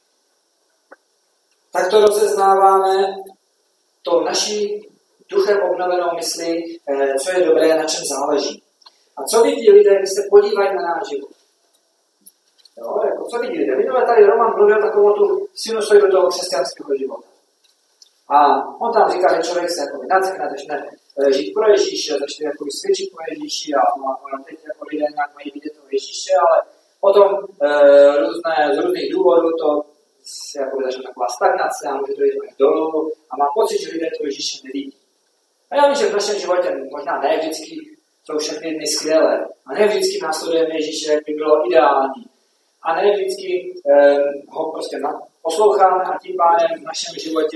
Takto rozeznáváme to naší duchem obnovenou mysli, co je dobré, na čem záleží. A co vidí lidé, když se podívají na náš život? Jo, jako co vidí lidé? Minule tady Roman mluvil takovou tu sinusoidu toho křesťanského života. A on tam říká, že člověk se jako nacekne, začne žít pro Ježíše, začne jako svědčit pro Ježíši a teď jako lidé nějak mají vidět toho Ježíše, ale potom z různých důvodů to se jako začne taková stagnace a může to jít až dolů a mám pocit, že lidé to Ježíše nevidí. A já vím, že v našem životě možná ne vždycky jsou všechny dny skvělé a ne vždycky následujeme Ježíše, jak by bylo ideální. A ne vždycky ho prostě posloucháme a tím pádem v našem životě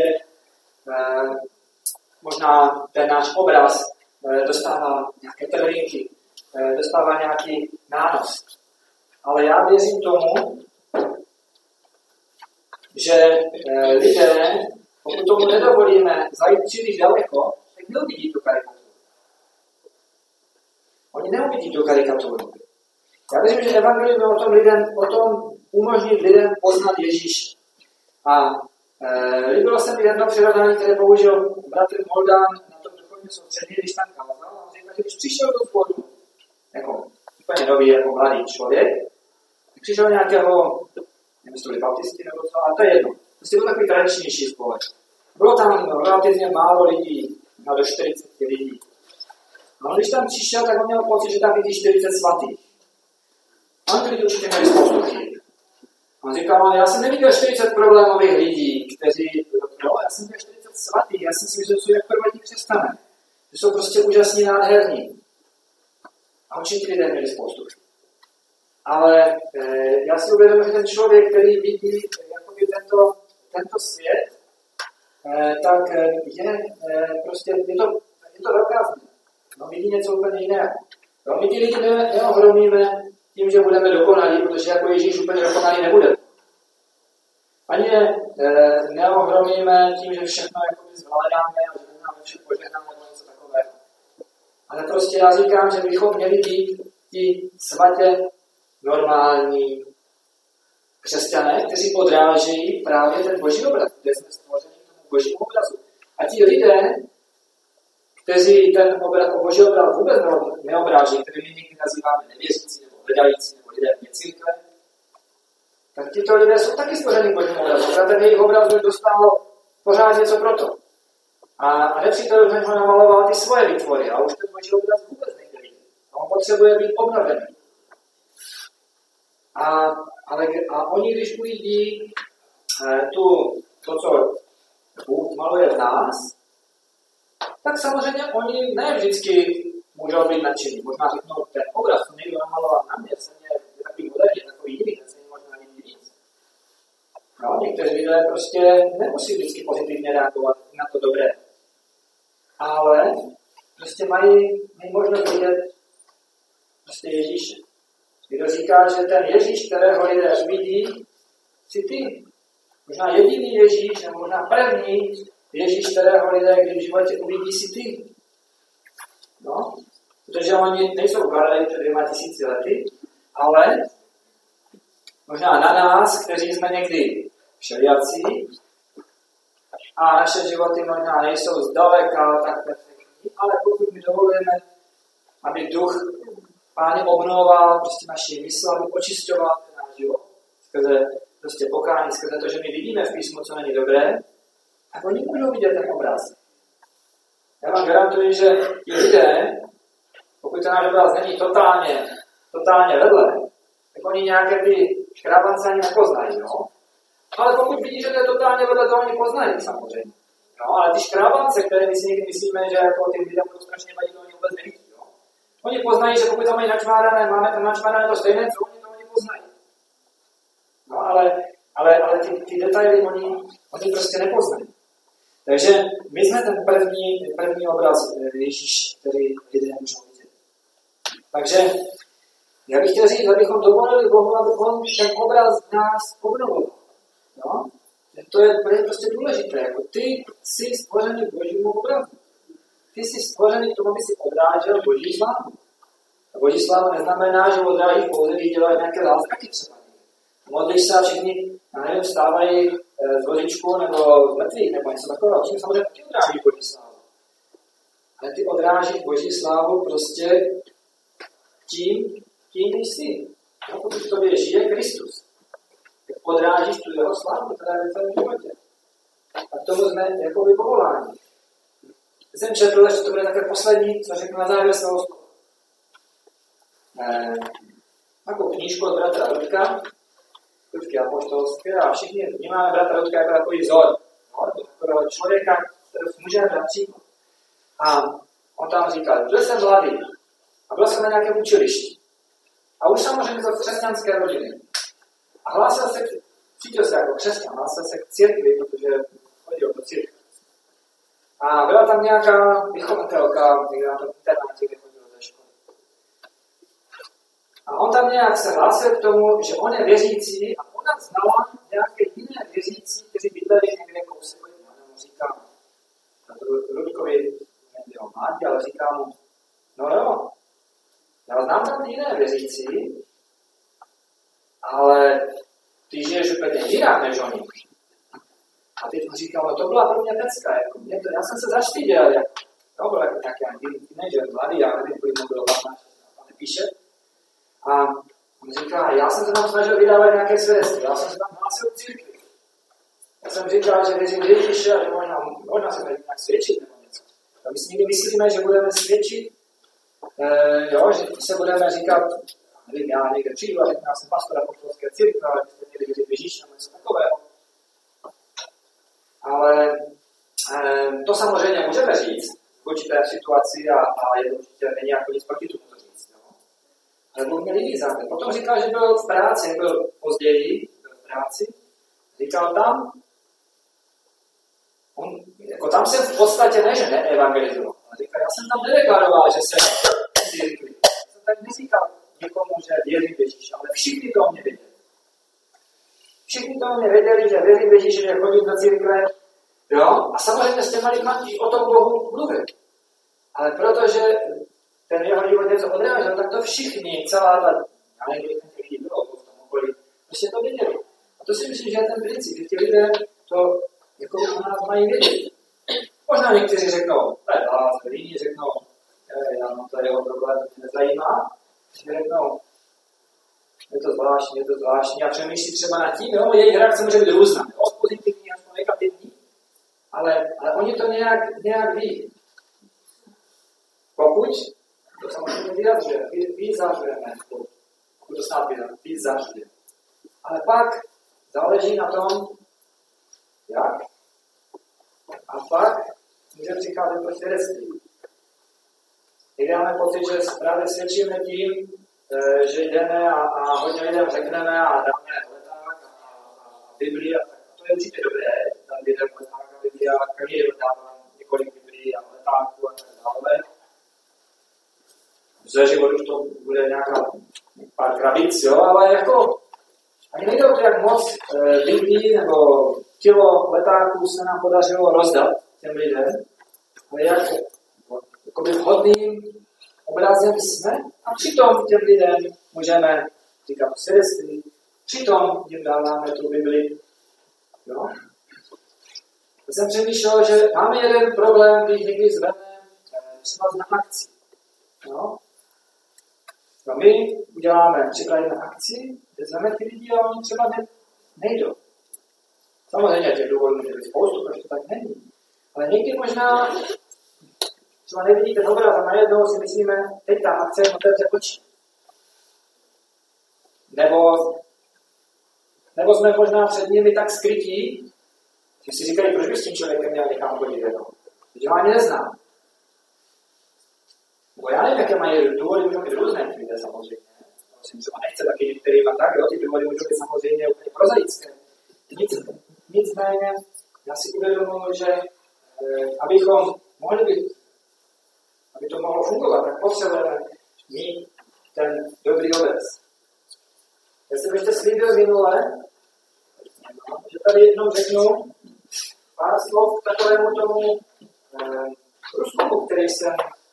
možná ten náš obraz dostává nějaké trhlínky, dostává nějaký nános. Ale já věřím tomu, že lidé, pokud tomu nedovolíme zajít příliš daleko, tak tak neuvidí tu karikaturu. Oni neuvidí tu karikaturu. Já věřím, že evangelium je o tom umožnit lidem poznat Ježíše. A líbilo se mi jedno přirovnání, které použil bratr Moldán na tom duchovním soustředění, když tam kázal. A on říkal, že když přišel do sboru, jako úplně nový, jako mladý člověk, přišel nějakého, nevím, jestli byli baptisti nebo co, ale to je jedno. Prostě byl takový tradičnější sbor. Bylo tam relativně málo lidí, do 40 lidí. No, když tam přišel, tak on měl pocit, že tam vidí 40 svatých. A on ty lidi určitě měli spoustu chyb. On říkal, já jsem neviděl 40 problémových lidí, kteří, já jsem viděl 40 svatých, já jsem si myslel, že jsou jak prvotní křesťané. Že jsou prostě úžasní, nádherní. A určitě lidé měli spoustu chyb. Ale já si uvědomil, že ten člověk, který vidí jakoby tento svět, tak je to velká změna. No, vidí něco úplně jiného. No, my ty lidi neohromíme tím, že budeme dokonalí, protože jako Ježíš úplně dokonalí nebude. Ani neohromíme tím, že všechno zvládáme a že máme vše požehnáme nebo něco takového. Ale prostě já říkám, že bychom měli být ti svatě normální křesťané, kteří odrážejí právě ten boží obraz, kde jsme stvořeni k tomu božímu obrazu. A ti lidé, kteří ten boží obraz vůbec neobráží, který my někdy nazýváme nevěřící, nebo hledající, nebo lidé v církve, tak tito lidé jsou taky stvořeni k božímu obrazu. A ten jejich obraz už dostal pořád něco proto. A nepřítel už ho namaloval ty svoje výtvory, a už ten boží obraz vůbec nejde vidět. A on potřebuje být obnovený. A oni, když uvidí to, co Bůh maluje v nás, tak samozřejmě oni ne vždycky můžou být nadšení. Možná řeknou, ten obraz, co někdo namaloval na mě, je takový moderní, takový jiný, ten se mi možná líbí víc. No, někteří lidé prostě nemusí vždycky pozitivně reagovat na to dobré. Ale prostě mají možnost vidět prostě Ježíše. Kdo říká, že ten Ježíš, kterého lidé uvidí, jsi ty. Možná jediný Ježíš, nebo možná první Ježíš, kterého lidé, když v životě uvidí, jsi ty. No, protože oni nejsou Galilei před 2000 lety, ale možná na nás, kteří jsme někdy všelijací, a naše životy možná nejsou zdaleka tak perfektní, ale pokud my dovolujeme, aby duch Páně obnovoval prostě naši mysl, aby očišťoval náš život, skrze prostě pokání, skrze to, že my vidíme v písmu, co není dobré, tak oni můžou vidět ten obraz. Já vám garantuji, že ti lidé, pokud ten náš obraz není totálně vedle, tak oni nějaké ty škrábance ani nepoznají, no. Ale pokud vidí, že to je totálně vedle, to oni poznají samozřejmě. No, ale ty škrábance, které my si někdy myslíme, že jako ty lidé budou strašně vadit, to oni vůbec nevidí. Oni poznají, že pokud tam mají načmárané, máme tam načmárané to stejné, co oni poznají. No, ale ty detaily oni prostě nepoznají. Takže my jsme ten první obraz Ježíš, který lidé můžou vidět. Takže já bych chtěl říct, abychom dovolili Bohu, aby on ten obraz nás obnovoval. No? To je prostě důležité. Jako ty jsi stvořený k božímu obrazu. Ty jsi stvořený k tomu, aby si odrážel boží slávu. A boží sláva neznamená, že odrážíš pouze, když děláš nějaké zázraky třeba. Modlíš se a všichni, vstávají z vozíčku nebo z mrtvých, nebo něco takového. Čím samozřejmě taky odrážíš boží slávu. Ale ty odrážíš boží slávu prostě tím jsi. No, pokud v tobě žije Kristus, tak odrážíš tu jeho slávu, která je v celém životě. A k tomu jsme jako povoláni. Jsem četl, že to bude také poslední, co řeknu na závěr svého slova. Takovou knížku od bratra Ludky apoštolské, a všichni vnímáme bratra Ludka jako takový vzor. No, takového člověka, kterého můžeme brát příklad. A on tam říkal, byl jsem mladý a byl jsem na nějakém učilišti. A už samozřejmě to křesťanské rodiny. A cítil se jako křesťan, hlásil se k církvi, protože chodil do církve. A byla tam nějaká vychovatelka, někde na tom internátě, kde chodil do školy. A on tam nějak se hlásil k tomu, že on je věřící a ona znala nějaké jiné věřící, kteří bydleli někde kousek. A mu říkám, na to Ludkovi jeho mládí, ale říká mu, no jo, já znám tam jiné věřící, ale ty žiješ úplně jinak než oni. A teď mu říkal, no to byla pro mě pecka, jako já jsem se zaštyděl, to byl jako nějaký teenager, mladý, já nevím, kolik mu bylo 15, nepíše. A on říká, já jsem se tam snažil vydávat nějaké svědectví, já jsem se tam hlásil k církvi. Já jsem říkal, že věřím v Ježíše a že možná se tady nějak svědčit nebo něco. A my si někdy myslíme, že budeme svědčit, že se budeme říkat, nevím, já někde přijdu a řeknu, já jsem pastor apostolské církve, ale jste měli věřit v Ježíše nebo něco takového. Ale to samozřejmě můžeme říct v určité situaci a je to určitě není jako nic proti tomu to říct. Jo. Ale Bůh měl jiný záměr. Potom říkal, že byl v práci, byl později v práci. Říkal tam, tam jsem v podstatě neevangelizoval. Ale říkal, já jsem tam nedeklaroval, že jsem církvi. Já jsem tak neříkal někomu, že věřím v Ježíše, ale všichni to o mě věděli. Všichni to o mě věděli, že věřím v Ježíše, že chodím do církve. Jo? A samozřejmě s těma lidma i o tom Bohu mluvit. Ale protože ten jeho život něco odrážel, tak to všichni, celá ta, já nevím, kolik těch lidí bylo v tom okolí, prostě to věděli. A to si myslím, že je ten princip, že ti lidé to jako o nás mají vědět. Možná někteří řeknou, jiní řeknou, to je jeho problém, to mě nezajímá. Řeknou, je to zvláštní a přemýšlí třeba nad tím, jo, jejich reakce může být různá, od pozitivní až po negativní, ale oni to nějak ví. Pokud to samozřejmě vyzařujeme, pokud to snad vyzařujeme. Ale pak záleží na tom, jak. A pak může přicházet to svědectví. Někdy máme pocit, že právě svědčíme tím, že jdeme a hodně lidem řekneme a dáme leták a Biblii. A to je určitě dobré, dát lidem leták a Biblii a každý den dávám několik Biblií a letáků a tak dále. Za život už to bude nějaká pár krabic, jo, ale jako ani nejde o to, jak moc Biblii nebo kilo letáků se nám podařilo rozdat těm lidem, ale jak vhodným obrazem jsme a přitom těm lidem můžeme říkat o svědectví, přitom jim dáváme tu Bibli. Jo? Já jsem přemýšlel, že máme jeden problém, když někdy zveme třeba na akci. Jo? No my připravíme akci, kde zveme ty lidi a oni třeba nejdou. Samozřejmě těch důvodů může být spoustu, proč to tak není. Ale někdy možná třeba nevidíte dobrá a najednou si myslíme, teď ta akce otevře oči. Nebo jsme možná před nimi tak skrytí, že si říkají, proč by s tím člověkem měl někam chodit jenom. Protože ho ani neznám. Nebo já nevím, jaké mají důvody, můžou být různé lidé samozřejmě. Myslím, třeba nechce taky některým a tak, jo, ty důvody můžou být samozřejmě úplně prozaické. Nicméně, já si uvědomuji, že abychom mohli být, aby to mohlo fungovat, tak potřebujeme mít ten dobrý obraz. Jestli byste slíbil minule, že tady jednou řeknu pár slov k takovému tomu průzkumu, který jsem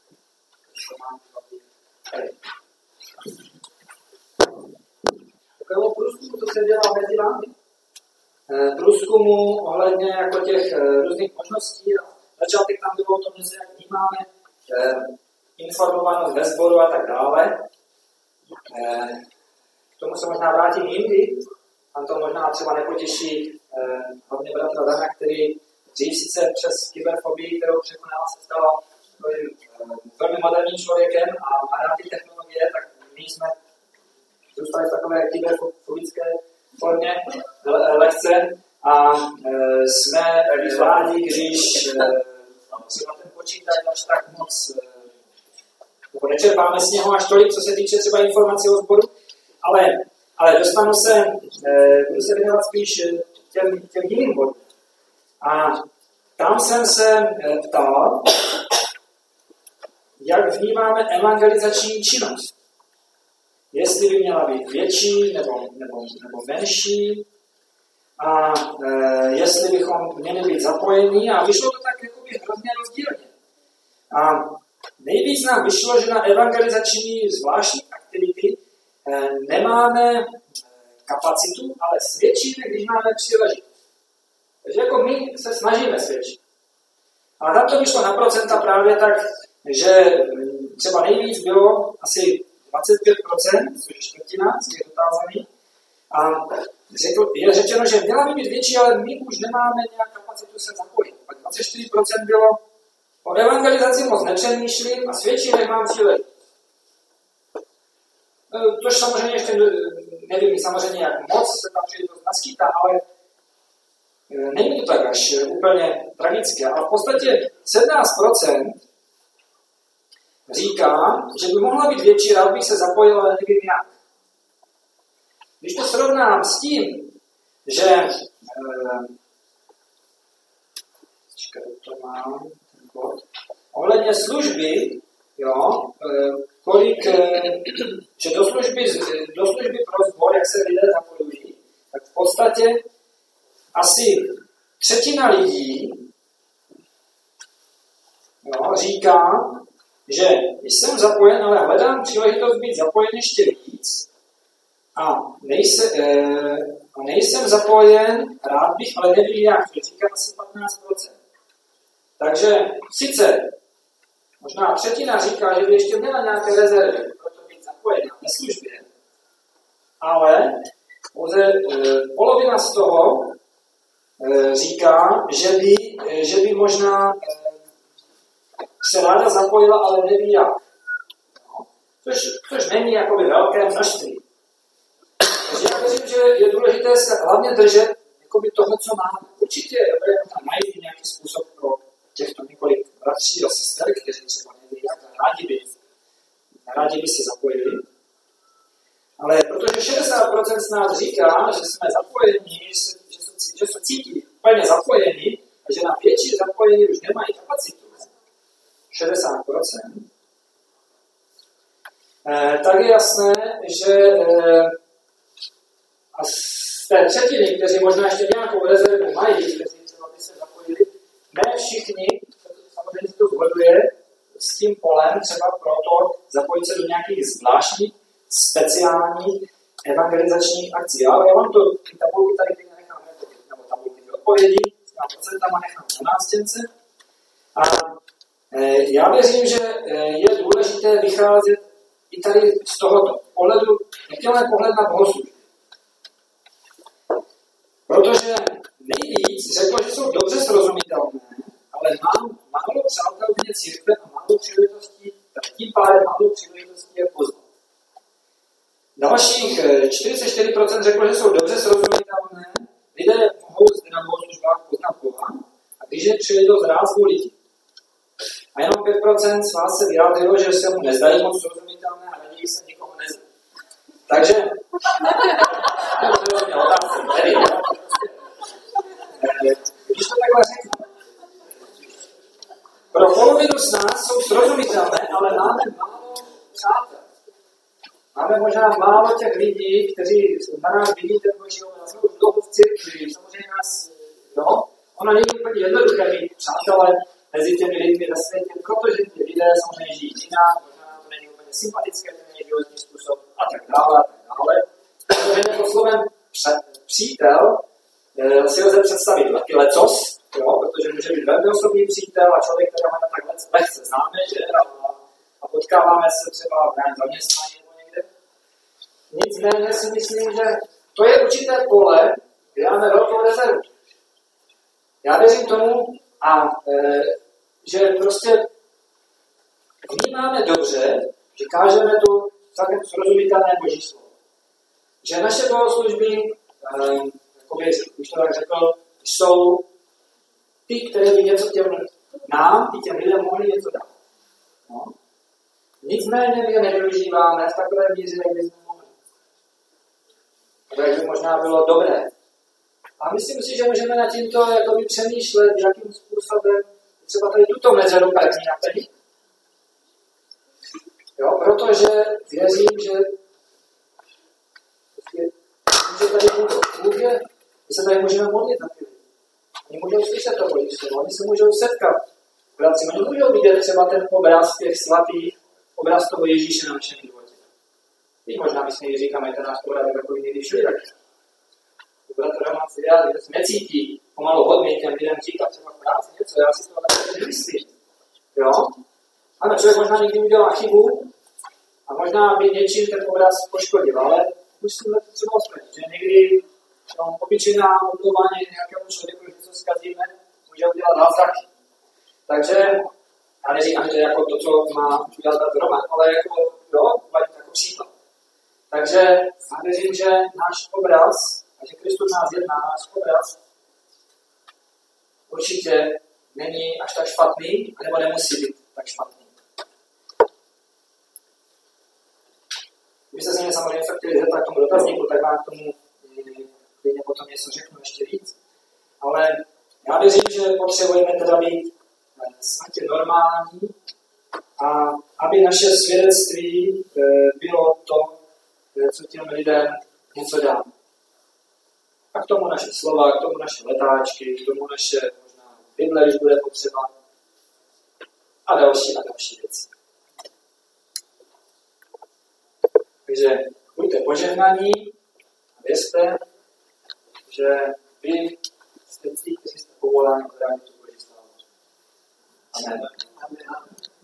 takovému průzkumu, co se dělá mezi vámi. Průzkumu ohledně jako těch různých možností. Začátek tam bylo o tom, že se jak vnímáme informovanost ve sboru a tak dále. K tomu se možná vrátím jindy. Tam to možná třeba nepotěší hlavně bratra Dana, který dřív sice přes kyberfobii, kterou překonal, se stal velmi moderním člověkem a má rád ty technologie, tak my jsme zůstali v takové kyberfobické formě lehce a jsme rádi, když třeba ten počítač až tak moc nečerpáme z něho až tolik, co se týče třeba informací o sboru, ale budu se věnovat spíš těm jiným bodům. A tam jsem se ptal, jak vnímáme evangelizační činnost. Jestli by měla být větší nebo menší a jestli bychom měli být zapojení a vyšlo to tak jakoby hrozně rozdílně. A nejvíc nám vyšlo, že na evangelizační zvláštní aktivity nemáme kapacitu, ale svědčíme, když máme příležitost. Takže jako my se snažíme svědčit. A tam to vyšlo na procenta právě tak, že třeba nejvíc bylo asi 25%, což je čtvrtina z těch dotázaných. A je řečeno, že měla by být větší, ale my už nemáme nějak kapacitu se zapojit. Pak 24% bylo o evangelizaci moc nepřemýšlím a svědčím, jak mám příležitost. Tož samozřejmě ještě nevím samozřejmě, jak moc se tam příležitost naskýtá, ale není to tak až úplně tragické. A v podstatě 17% říká, že by mohla být větší, rád bych se zapojil, ale nevím jak. Když to srovnám s tím, že to mám, ohledně služby, jo, že do služby pro sbor, jak se lidé zapojují, tak v podstatě asi třetina lidí říká, že jsem zapojen, ale hledám příležitost být zapojen ještě víc a nejsem zapojen, rád bych, ale nevím jak, to říká asi 15%. Takže sice možná třetina říká, že by ještě měla nějaké rezervy, proto být zapojená ve službě, ale polovina z toho říká, že by možná se ráda zapojila, ale neví jak. Což není jakoby velké množství. Takže já věřím, že je důležité se hlavně držet jakoby toho, co máme. Určitě je dobré najít nějaký způsob pro těchto několik bratří a sester, kteří třeba neví jak, rádi by se zapojili. Ale protože 60% z nás říká, že jsme zapojeni, že se cítí úplně zapojeni a že na větší zapojení už nemají kapacitu, 60%, tak je jasné, že a z té třetiny, kteří možná ještě nějakou rezervu mají, kteří třeba by se zapojili, ne všichni, samozřejmě to shoduje s tím polem, třeba proto zapojit se do nějakých zvláštních, speciálních evangelizačních akcí. Ale já vám ty tabulky tady nechám, nebo tabulky odpovědí, s procentama nechám na nástěnce. A já věřím, že je důležité vycházet i tady z tohoto pohledu, nechtěl pohled na bohoslužby. Protože nejvíc řeklo, že jsou dobře srozumitelné, ale mám málo přátel vně církve a málo příležitostí, tak tím pádem málo příležitostí je poznat. Dalších 44% řeklo, že jsou dobře srozumitelné, lidé mohou zde na bohoslužbách poznat Boha a když je příležitost rád zvolit. A jenom 5% z vás se vyjádřilo, že se mu nezdají moc srozumitelné a raději se nikoho nezdají. Takže, když to takhle řeknu, pro polovinu z nás jsou srozumitelné, ale máme málo přátel. Máme možná málo těch lidí, kteří na nás vidí ten boží obraz. Jsme už dlouho v církvi, samozřejmě nás, ono není úplně jednoduché mít přátelé mezi těmi lidmi ve světě, protože ty lidé samozřejmě žijí jinak, možná to není úplně sympatické, to není životní způsob a tak dále. Protože jako slovem přítel si lze představit taky lecos, protože může být velmi osobní přítel a člověk, kterého máme tak lehce známe, že a potkáváme se třeba v nějakém zaměstnání nebo někde. Nicméně si myslím, že to je určité pole, kde máme velkou rezervu. Já věřím tomu, že prostě vnímáme dobře, že kážeme to celkem srozumitelné boží slovo. Že naše bohoslužby, už to tak řekl, jsou ty, které by něco těm lidem mohli něco dát. No. Nicméně my je nevyužíváme v takové míře, jak by jsme mohli. Takže možná bylo dobré. A myslím si, že můžeme nad tímto přemýšlet, jakým způsobem třeba tady tuto mezeru první naplnit. Protože věřím, že tady Bůh je, my se tady můžeme modlit na ty lidi. Oni můžou slyšet to boží slovo, oni se můžou setkat Bratři, oni můžou vidět třeba ten obraz těch svatých, obraz toho Ježíše na našem životě. Teď možná my si říkáme, ten náš obraz je takový někdy všude, tak bratr Roman si vyjádří, že se necítí pomalu hodně těm lidem říkat třeba v práci něco, já si to tak nemyslím. Jo? Ano, člověk možná někdy udělá chybu a možná by něčím ten obraz poškodil, ale musíme to třeba ospravedlnit, že někdy obyčejná omlouvání nějakému člověku, když něco zkazíme, může udělat zázraky. Takže já neříkám, že to je jako to, co má udělat bratr Roman, ale jako, jo, jako příklad. Takže já věřím, že náš obraz, a že Kristus nás jedná, náš obraz určitě není až tak špatný, nebo nemusí být tak špatný. Kdybyste se mě samozřejmě chtěli zeptat k tomu dotazníku, tak vám k tomu klidně potom něco řeknu ještě víc. Ale já věřím, že potřebujeme teda být svatě normální a aby naše svědectví bylo to, co těm lidem něco dá. A k tomu naše slova, k tomu naše letáčky, k tomu naše možná Bible, když bude potřeba a další věci. Takže buďte požehnaní a věřte, že vy jste ti, kteří jste povoláni, která je tu Boží slávu. Amen.